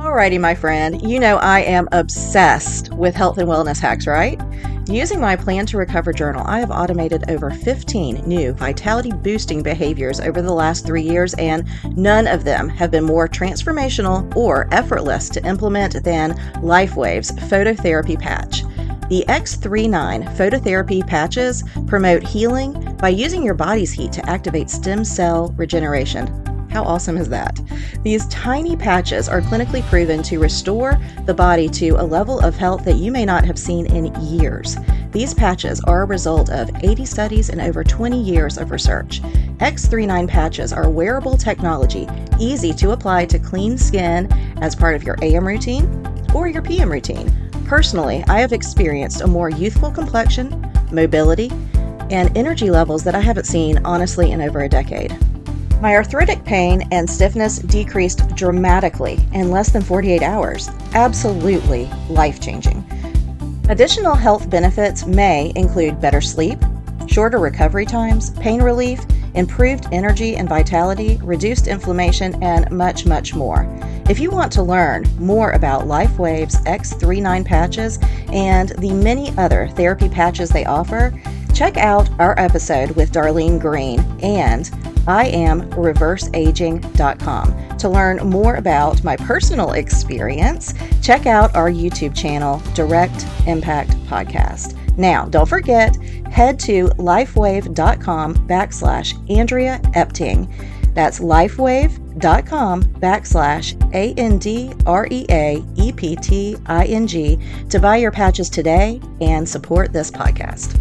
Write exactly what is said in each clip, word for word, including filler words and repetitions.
Alrighty, my friend, you know I am obsessed with health and wellness hacks, right? Using my Plan to Recover journal, I have automated over fifteen new vitality boosting behaviors over the last three years, and none of them have been more transformational or effortless to implement than LifeWave's phototherapy patch. The X thirty-nine phototherapy patches promote healing by using your body's heat to activate stem cell regeneration. How awesome is that? These tiny patches are clinically proven to restore the body to a level of health that you may not have seen in years. These patches are a result of eighty studies and over twenty years of research. X thirty-nine patches are wearable technology, easy to apply to clean skin as part of your A M routine or your P M routine. Personally, I have experienced a more youthful complexion, mobility, and energy levels that I haven't seen, honestly, in over a decade. My arthritic pain and stiffness decreased dramatically in less than forty-eight hours. Absolutely life-changing. Additional health benefits may include better sleep, shorter recovery times, pain relief, improved energy and vitality, reduced inflammation, and much, much more. If you want to learn more about LifeWave's X thirty-nine patches and the many other therapy patches they offer, check out our episode with Darlene Green and I am reverse aging dot com. To learn more about my personal experience, check out our YouTube channel, Direct Impact Podcast. Now, don't forget, head to lifewave.com backslash Andrea Epting. That's lifewave.com backslash A N D R E A E P T I N G to buy your patches today and support this podcast.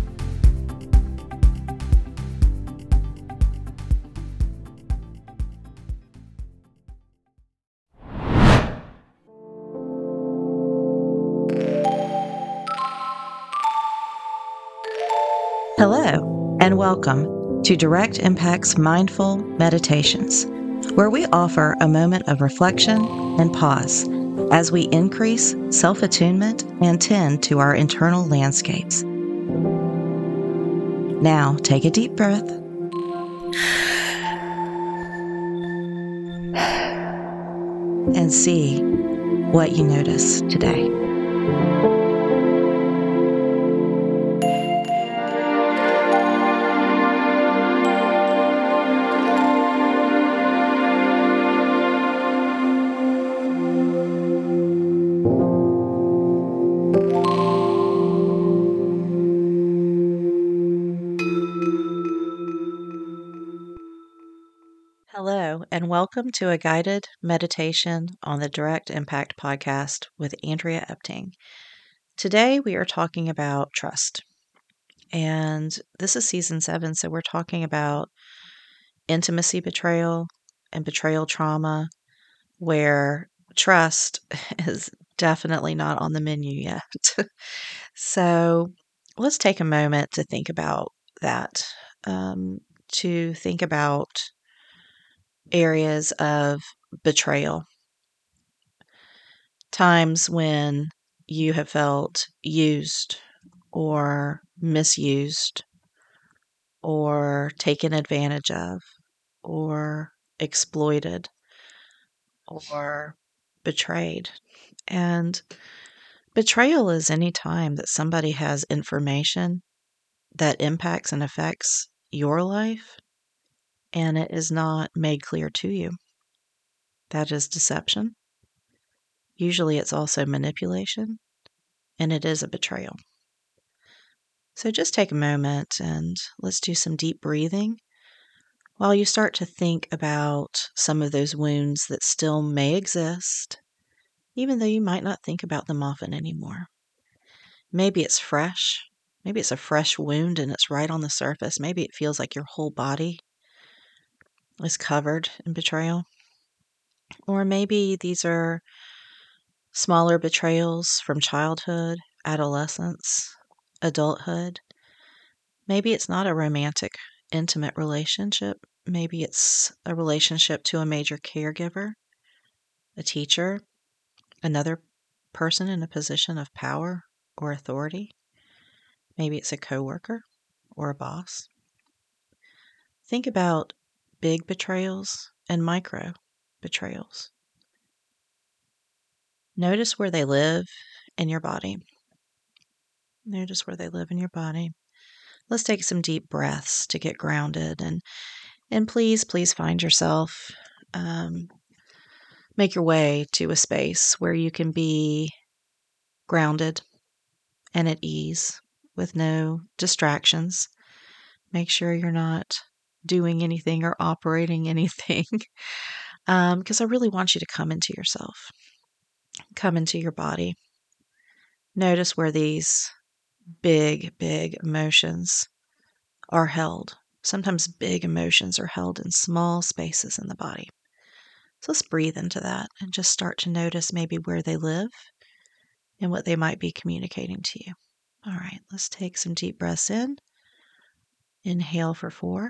Hello, and welcome to Direct Impact's Mindful Meditations, where we offer a moment of reflection and pause as we increase self-attunement and tend to our internal landscapes. Now, take a deep breath and see what you notice today. Hello, and welcome to a guided meditation on the Direct Impact Podcast with Andrea Epting. Today we are talking about trust. And this is season seven, so we're talking about intimacy betrayal and betrayal trauma, where trust is definitely not on the menu yet. So let's take a moment to think about that, um, to think about areas of betrayal, times when you have felt used or misused or taken advantage of or exploited or betrayed. And betrayal is any time that somebody has information that impacts and affects your life and it is not made clear to you. That is deception. Usually it's also manipulation, and it is a betrayal. So just take a moment and let's do some deep breathing while you start to think about some of those wounds that still may exist, even though you might not think about them often anymore. Maybe it's fresh. Maybe it's a fresh wound and it's right on the surface. Maybe it feels like your whole body is covered in betrayal. Or maybe these are smaller betrayals from childhood, adolescence, adulthood. Maybe it's not a romantic, intimate relationship. Maybe it's a relationship to a major caregiver, a teacher, another person in a position of power or authority. Maybe it's a coworker or a boss. Think about big betrayals and micro betrayals. Notice where they live in your body. Notice where they live in your body. Let's take some deep breaths to get grounded. And, and please, please find yourself, um, make your way to a space where you can be grounded and at ease with no distractions. Make sure you're not doing anything or operating anything, because um, I really want you to come into yourself, come into your body. Notice where these big, big emotions are held. Sometimes big emotions are held in small spaces in the body. So let's breathe into that and just start to notice maybe where they live and what they might be communicating to you. All right, let's take some deep breaths in. Inhale for four.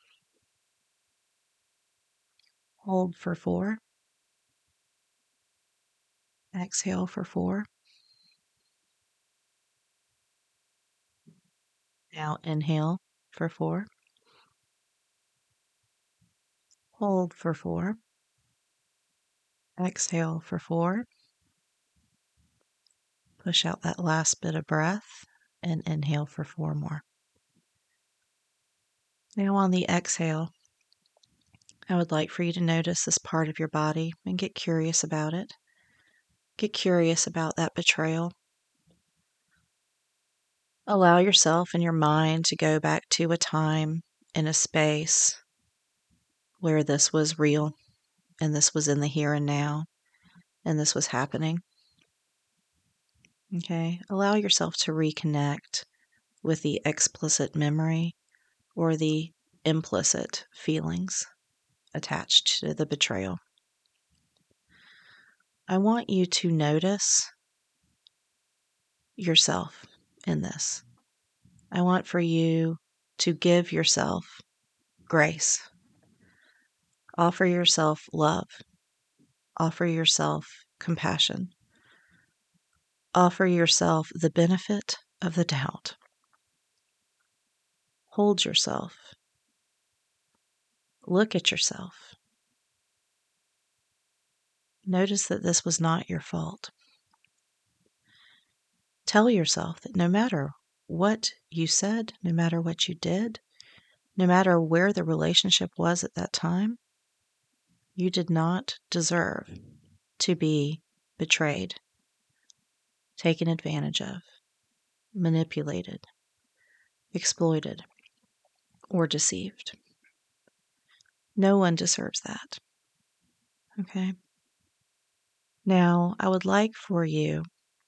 Hold for four. Exhale for four. Now inhale for four. Hold for four. Exhale for four. Push out that last bit of breath and inhale for four more. Now on the exhale, I would like for you to notice this part of your body and get curious about it. Get curious about that betrayal. Allow yourself and your mind to go back to a time in a space where this was real and this was in the here and now and this was happening. Okay, allow yourself to reconnect with the explicit memory or the implicit feelings attached to the betrayal. I want you to notice yourself in this. I want for you to give yourself grace. Offer yourself love. Offer yourself compassion. Offer yourself the benefit of the doubt. Hold yourself. Look at yourself. Notice that this was not your fault. Tell yourself that no matter what you said, no matter what you did, no matter where the relationship was at that time, you did not deserve to be betrayed, taken advantage of, manipulated, exploited, or deceived. No one deserves that. Okay? Now, I would like for you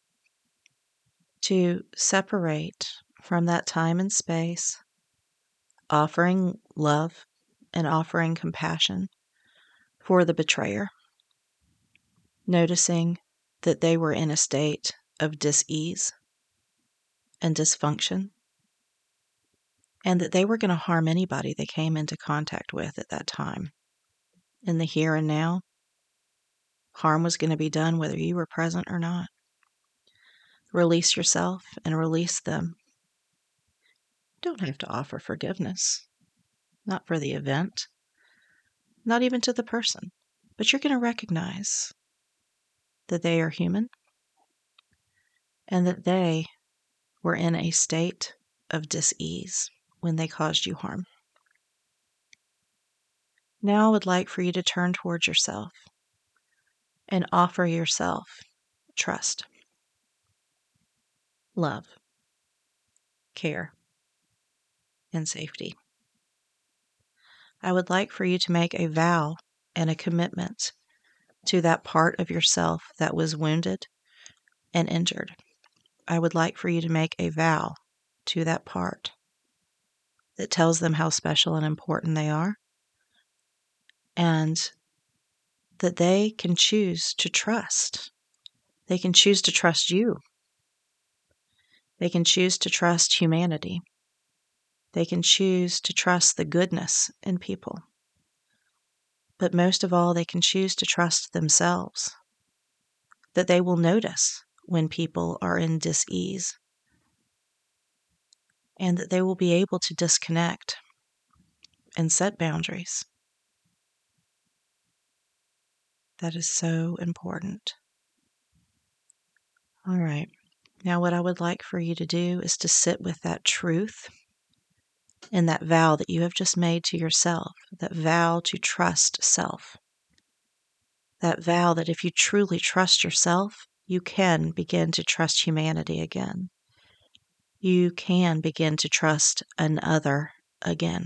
to separate from that time and space, offering love and offering compassion for the betrayer, noticing that they were in a state of dis-ease and dysfunction, and that they were going to harm anybody they came into contact with at that time. In the here and now, harm was going to be done whether you were present or not. Release yourself and release them. You don't have to offer forgiveness, not for the event, not even to the person, but you're going to recognize that they are human and that they were in a state of dis-ease when they caused you harm. Now I would like for you to turn towards yourself and offer yourself trust, love, care, and safety. I would like for you to make a vow and a commitment to that part of yourself that was wounded and injured. I would like for you to make a vow to that part that tells them how special and important they are, and that they can choose to trust. They can choose to trust you. They can choose to trust humanity. They can choose to trust the goodness in people. But most of all, they can choose to trust themselves, that they will notice when people are in dis-ease, and that they will be able to disconnect and set boundaries. That is so important. All right. Now, what I would like for you to do is to sit with that truth and that vow that you have just made to yourself, that vow to trust self, that vow that if you truly trust yourself, you can begin to trust humanity again. You can begin to trust another again,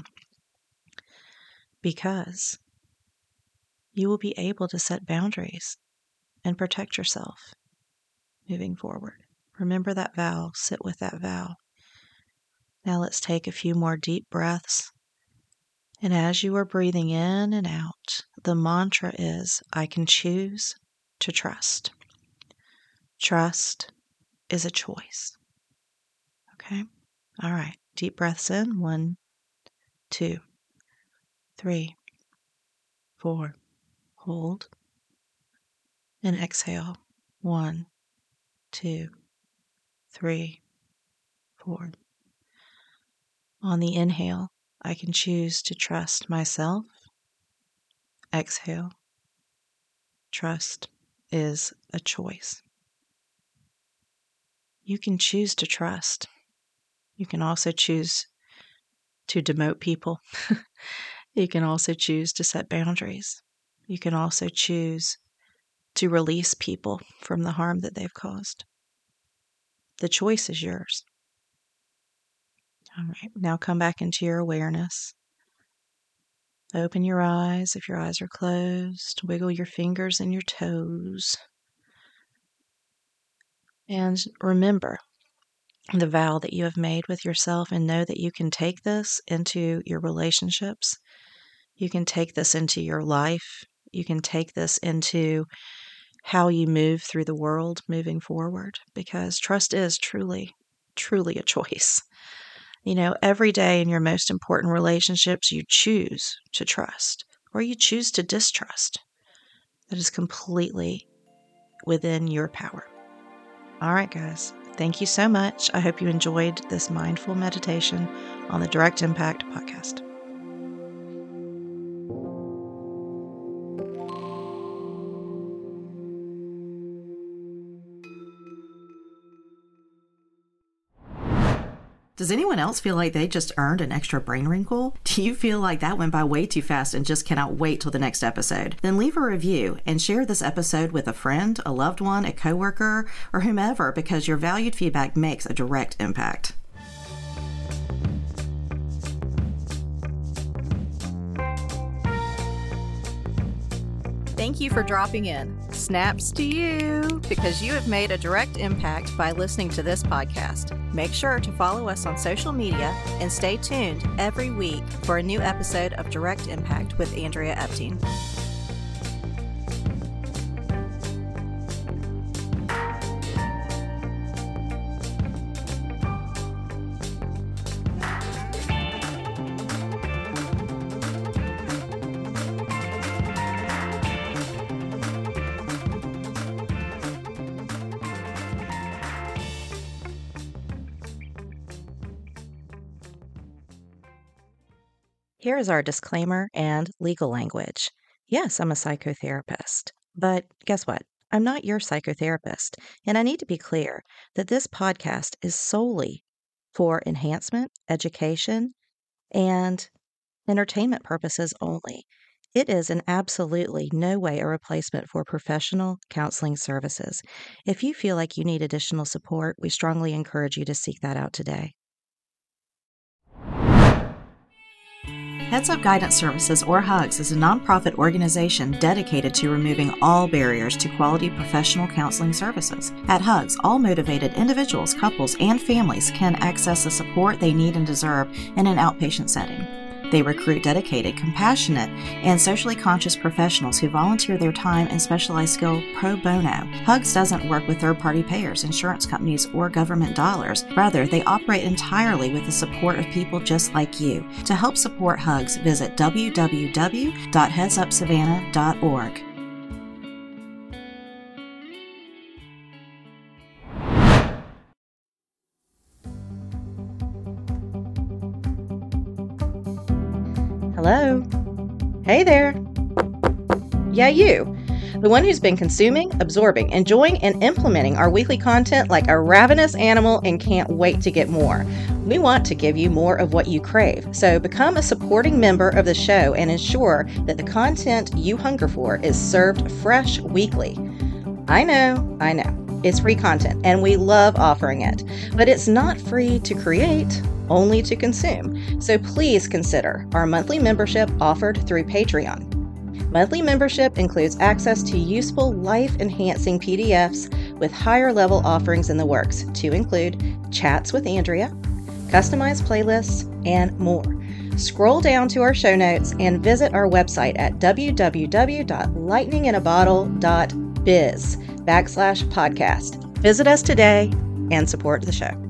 because you will be able to set boundaries and protect yourself moving forward. Remember that vow. Sit with that vow. Now let's take a few more deep breaths. And as you are breathing in and out, the mantra is, I can choose to trust. Trust is a choice. Okay? All right. Deep breaths in. One, two, three, four. Hold. And exhale. One, two, three, four. On the inhale, I can choose to trust myself. Exhale. Trust is a choice. You can choose to trust. You can also choose to demote people. You can also choose to set boundaries. You can also choose to release people from the harm that they've caused. The choice is yours. All right, now come back into your awareness. Open your eyes if your eyes are closed. Wiggle your fingers and your toes. And remember the vow that you have made with yourself, and know that you can take this into your relationships. You can take this into your life. You can take this into how you move through the world moving forward, because trust is truly, truly a choice. You know, every day in your most important relationships, you choose to trust or you choose to distrust. That is completely within your power. All right, guys. Thank you so much. I hope you enjoyed this mindful meditation on the Direct Impact podcast. Does anyone else feel like they just earned an extra brain wrinkle? Do you feel like that went by way too fast and just cannot wait till the next episode? Then leave a review and share this episode with a friend, a loved one, a coworker, or whomever, because your valued feedback makes a direct impact. Thank you for dropping in. Snaps to you, because you have made a direct impact by listening to this podcast. Make sure to follow us on social media and stay tuned every week for a new episode of Direct Impact with Andrea Epting. Here is our disclaimer and legal language. Yes, I'm a psychotherapist, but guess what? I'm not your psychotherapist, and I need to be clear that this podcast is solely for enhancement, education, and entertainment purposes only. It is in absolutely no way a replacement for professional counseling services. If you feel like you need additional support, we strongly encourage you to seek that out today. Heads Up Guidance Services, or HUGS, is a nonprofit organization dedicated to removing all barriers to quality professional counseling services. At HUGS, all motivated individuals, couples, and families can access the support they need and deserve in an outpatient setting. They recruit dedicated, compassionate, and socially conscious professionals who volunteer their time and specialized skill pro bono. HUGS doesn't work with third-party payers, insurance companies, or government dollars. Rather, they operate entirely with the support of people just like you. To help support HUGS, visit w w w dot heads up savannah dot org. Hello? Hey there. Yeah, you. The one who's been consuming, absorbing, enjoying, and implementing our weekly content like a ravenous animal and can't wait to get more. We want to give you more of what you crave, so become a supporting member of the show and ensure that the content you hunger for is served fresh weekly. I know, I know. It's free content, and we love offering it, but it's not free to create, only to consume. So please consider our monthly membership offered through Patreon. Monthly membership includes access to useful, life-enhancing P D Fs with higher-level offerings in the works, to include chats with Andrea, customized playlists, and more. Scroll down to our show notes and visit our website at w w w dot lightning in a bottle dot biz backslash podcast. Visit us today and support the show.